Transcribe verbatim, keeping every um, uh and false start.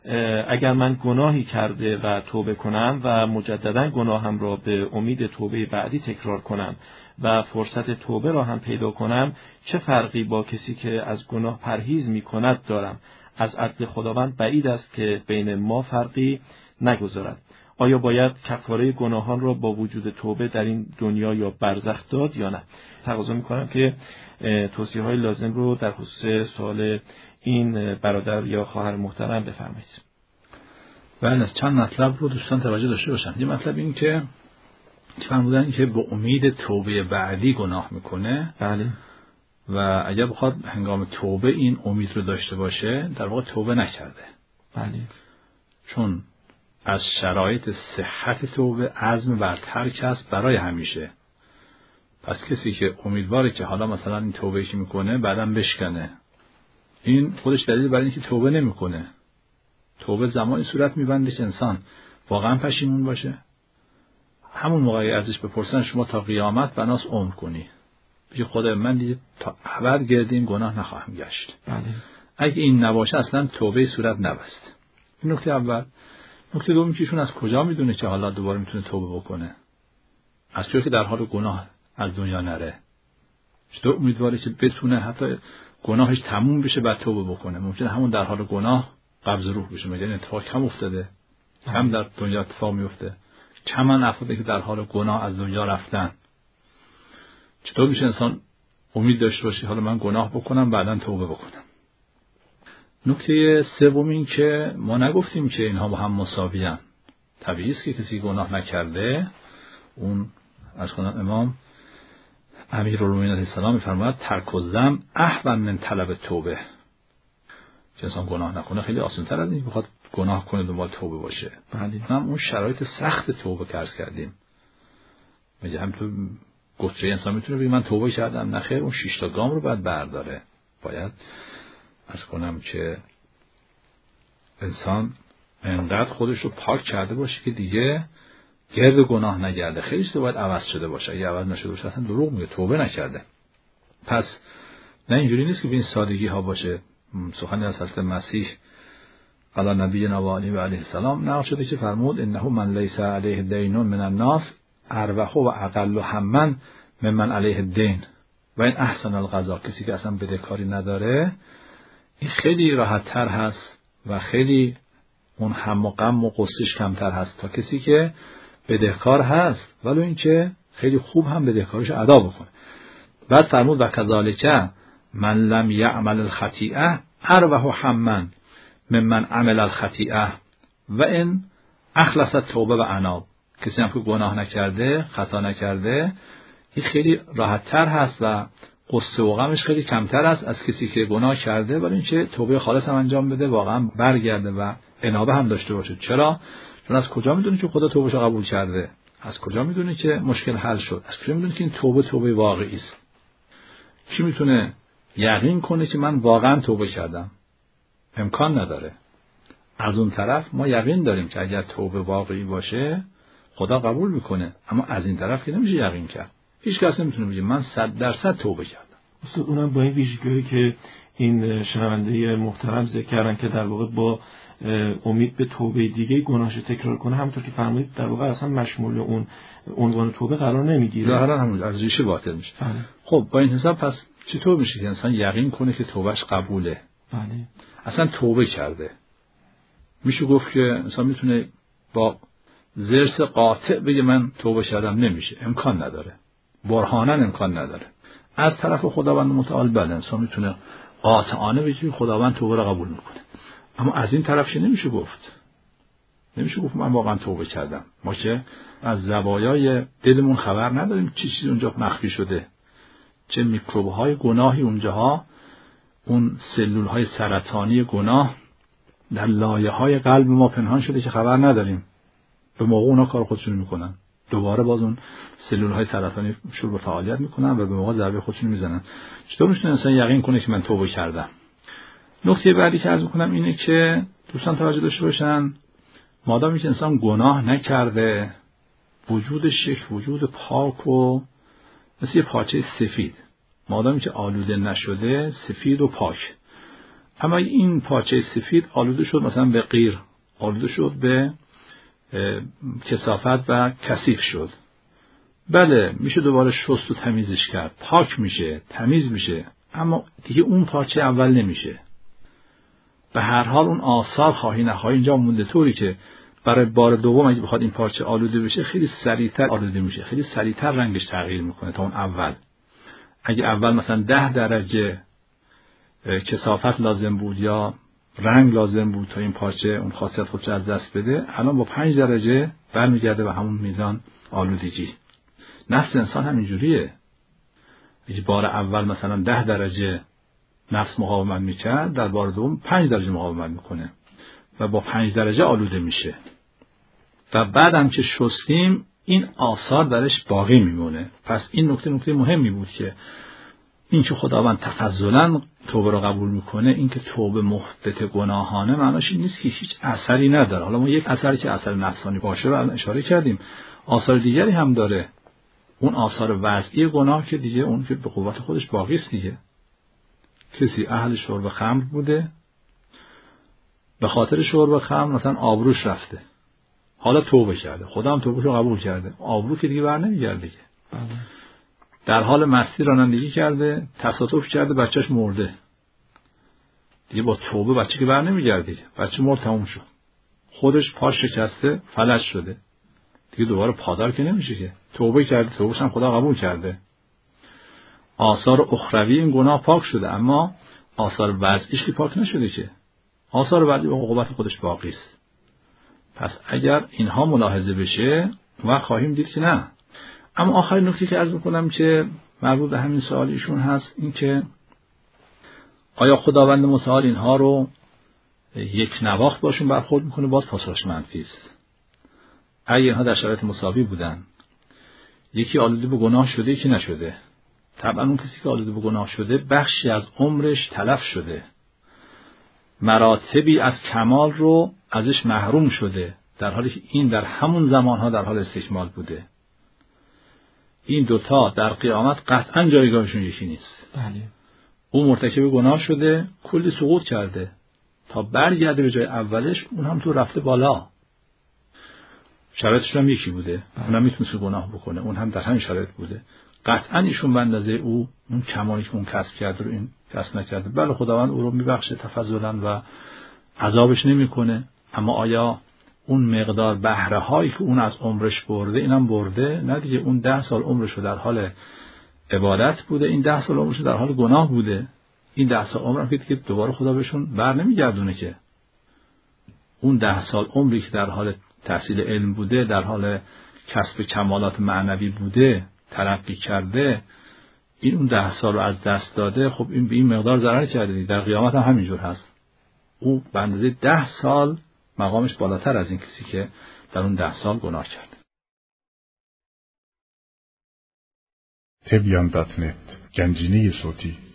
اگر من گناهی کرده و توبه کنم و مجددا گناهم را به امید توبه بعدی تکرار کنم و فرصت توبه را هم پیدا کنم، چه فرقی با کسی که از گناه پرهیز می کند دارم؟ از عدل خداوند بعید است که بین ما فرقی نگذارد. آیا باید کفاره گناهان را با وجود توبه در این دنیا یا برزخ داد یا نه؟ تقاضا می‌کنم که توصیه‌های لازم رو در خصوص سوال این برادر یا خواهر محترم بفرمایید. بله، چند مطلب رو دوستان توجه داشته باشن. یه مطلب این که فرمودن که با امید توبه بعدی گناه میکنه. بله. و اگر بخواد هنگام توبه این امید رو داشته باشه، در واقع توبه نکرده. بله. چون از شرایط صحت توبه عزم بر ترک است برای همیشه. پس کسی که امیدواره که حالا مثلا این توبه‌ای که میکنه بعداً بشکنه، این خودش دلیل برای اینکه توبه نمیکنه. توبه زمانی صورت میبنده که انسان واقعا پشیمون باشه. همون موقعی ازش بپرسن شما تا قیامت بناس عمر کنی، بگه خدا من دیگه تا ابد گرد این گناه نخواهم گشت. بله. اگه این نباشه اصلا توبه صورت نبسته. این نکته اول. نکته دوم که ایشون از کجا میدونه که حالا دوباره میتونه توبه بکنه؟ از جایی که در حال گناه از دنیا نره. چطور امیدواره که بتونه حتی گناهش تموم بشه بعد توبه بکنه؟ ممکنه همون در حال گناه قبض روح بشه. مگر این اتفاق کم افتاده؟ هم در دنیا اتفاق میفته. چند افرادی که در حال گناه از دنیا رفتن. چطور میشه انسان امید داشته باشه حالا من گناه بکنم بعداً توبه بکنم؟ نکته سوم این که ما نگفتیم که اینها با هم مساویان. طبیعی است که کسی گناه نکرده، اون از خودم امام امیرالمومنین علیه السلام می‌فرماید ترک الذنب اهون من طلب توبه. که انسان گناه نکنه خیلی آسان‌تر از اینکه بخواد گناه کنه دنبال توبه باشه. بله. هم اون شرایط سخت توبه که عرض کردیم. میگه هم تو گفته انسان میتونه بگه من توبه کردم، نخیر، اون شش تا گام رو باید برداره. باید از کنم که انسان انقدر خودش رو پاک کرده باشه که دیگه گرد گناه نگرده. خیلی چیزا باید عوض شده باشه. اگه عوض نشده باشه اصلا دروغ میگه، توبه نکرده. پس نه اینجوری نیست که به این سادگی ها باشه. سخنی از حضرت مسیح علی نبینا و علیه و علیه السلام نقل شده که فرمود انه من لیس علیه دین من الناس اربح و اقل همًا ممن علیه الدین و این احسن القضا. کسی که اصلا بدهکاری نداره این خیلی راحت تر هست و خیلی اون هم و غم و غصه‌اش کمتر هست تا کسی که بدهکار هست ولی این که خیلی خوب هم بدهکاریش ادا بکنه. بعد فرمود و کذالک من لم یعمل الخطیئه اربح همًا ممن عمل الخطیئه و این اخلص التوبه و اناب. کسی هم که گناه نکرده، خطا نکرده، این خیلی راحت تر هست و قصه و غمش خیلی کمتر است از کسی که گناه کرده ولی اینکه توبه خالص هم انجام بده، واقعا برگرده و انابه هم داشته باشه. چرا؟ چون از کجا میدونه که خدا توبهشو قبول کرده؟ از کجا میدونه که مشکل حل شد؟ از کجا میدونه که این توبه توبه واقعی است؟ کی میتونه یقین کنه که من واقعا توبه کردم؟ امکان نداره. از اون طرف ما یقین داریم که اگر توبه واقعی باشه خدا قبول میکنه، اما از این طرف که نمیشه یقین کرد. هیچ کس نمیتونه بگه من صد درصد توبه کردم. استاد اونم با این ویژگی‌هایی که این شنونده محترم ذکر کردن که در واقع با امید به توبه دیگه گناهش تکرار کنه، همونطور که فرمودید در واقع اصلا مشمول اون عنوان توبه قرار نمیگیره. ظاهرا همون از ریشه باطل میشه. بله. خب با این حساب پس چطور میشه که انسان یقین کنه که توبهش قبوله؟ بله. اصلا توبه کرده. میشه گفت که انسان میتونه با ذرس قاطع بگه من توبه کردم؟ نمیشه، امکان نداره. برهاناً امکان نداره. از طرف خداوند متعال بله انسان میتونه قاطعانه بگه خداوند توبه را قبول میکنه، اما از این طرف که نمیشه گفت. نمیشه گفت من واقعا توبه کردم. ما که از زوایای دلمون خبر نداریم چی چیز اونجا مخفی شده، چه میکروب‌های گناهی اونجاها، اون سلول‌های سرطانی گناه در لایه‌های قلب ما پنهان شده که خبر نداریم. به موقع اونا کار خودشون میکنن، دوباره باز اون سلول‌های سرطانی شروع به فعالیت میکنن و به موقع ضربه خودشون میزنن. چطور میتونه انسان یقین کنه که من توبه کردم؟ نکته بعدی که عرض میکنم اینه که دوستان توجه داشته باشن، مادامی که انسان گناه نکرده، وجودش یک وجود پاک و مثل یه پارچه سفید، مادامی که آلوده نشده، سفید و پاک، اما این پارچه سفید آلوده شد مثلا به قیر، آلوده شد به کثافت و کثیف شد، بله میشه دوباره شست و تمیزش کرد، پاک میشه، تمیز میشه، اما دیگه اون پارچه اول نمیشه. به هر حال اون آثار خواهی نخواهی اینجا مونده، طوری که برای بار دوم اگه بخواد این پارچه آلوده بشه خیلی سریعتر آلوده میشه، خیلی سریعتر رنگش تغییر میکنه تا اون اول. اگه اول مثلا ده درجه کثافت لازم بود یا رنگ لازم بود تا این پارچه اون خاصیت خودش از دست بده، الان با پنج درجه برمیگرده به همون میزان آلودگی. نفس انسان همینجوریه. اگه بار اول مثلا ده درجه نفس مقاومت میکرد، در بار دوم پنج درجه مقاومت میکنه و با پنج درجه آلوده میشه و بعدم که شستیم این آثار درش باقی میمونه. پس این نکته نکته مهمی بود که این که خداوند تفضلاً توبه رو قبول میکنه، این که توبه محبط گناهانه معناش این نیست که هیچ اثری نداره. حالا ما یک اثری که اثر نفسانی باشه رو اشاره کردیم، آثار دیگری هم داره. اون آثار وضعی گناه که دیگه اون که به قوت خودش باقی است دیگه. کسی اهل شرب خمر بوده، به خاطر شرب خمر مثلا آبروش رفته، حالا توبه کرده، خدا هم توبهش رو قبول کرده، آبرو که دیگه بر نمیگرده که. در حال مستی رانندگی کرده، تصادف کرده، بچهش مرده، دیگه با توبه بچه که بر نمیگرده، بچه مرد، تموم شد. خودش پاش شکسته، فلج شده، دیگه دوباره پادار که نمیشه که. توبه کرده، توبهش هم خدا قبول کرده. آثار اخروی این گناه پاک شده، اما آثار وضعیش که پاک نشده که. آثار وضعی به عقوبت خودش باقی است. پس اگر اینها ملاحظه بشه ما خواهیم دید که نه. اما آخرین نکته که عرض می‌کنم که مربوط به همین سوال ایشون هست، این که آیا خداوند متعال اینها رو یک نواخت باشون برخورد میکنه؟ باز پاسخش منفی است. اگه اینها در شرایط مساوی بودن، یکی آلوده به گناه شده یکی نشده، طبعا اون کسی که آلوده به گناه شده بخشی از عمرش تلف شده، مراتبی از کمال رو ازش محروم شده، در حالی که این در همون زمانها در حال استکمال بوده. این دوتا در قیامت قطعا جایگاهشون یکی نیست. بله. اون مرتکب گناه شده، کلی سقوط کرده، تا برگرده به جای اولش اون هم تو رفته بالا. شرایطش هم یکی بوده، اونم میتونست گناه بکنه، اون هم در همین شرایط بوده. قطعا ایشون به اندازه او اون کمالی که اون کسب کرده رو این کسب نکرده. بله خداوند او رو میبخشه تفضلا و عذابش نمیکنه، اما آیا اون مقدار بهره هایی که اون از عمرش برده اینم برده؟ نه دیگه. اون ده سال عمرش رو در حال عبادت بوده، این ده سال عمرش رو در حال گناه بوده. این ده سال عمرم که دیگه دوباره خدا بهشون بر نمیگردونه که. اون ده سال عمری که در حال تحصیل علم بوده، در حال کسب کمالات معنوی بوده، ترقی کرده، این اون ده سال رو از دست داده. خب این به این مقدار ضرر کرده. در قیامت هم همینجور هست. او به اندازه ده سال مقامش بالاتر از این کسی که در اون ده سال گناه کرده. تبیان دات نت گنجینه صوتی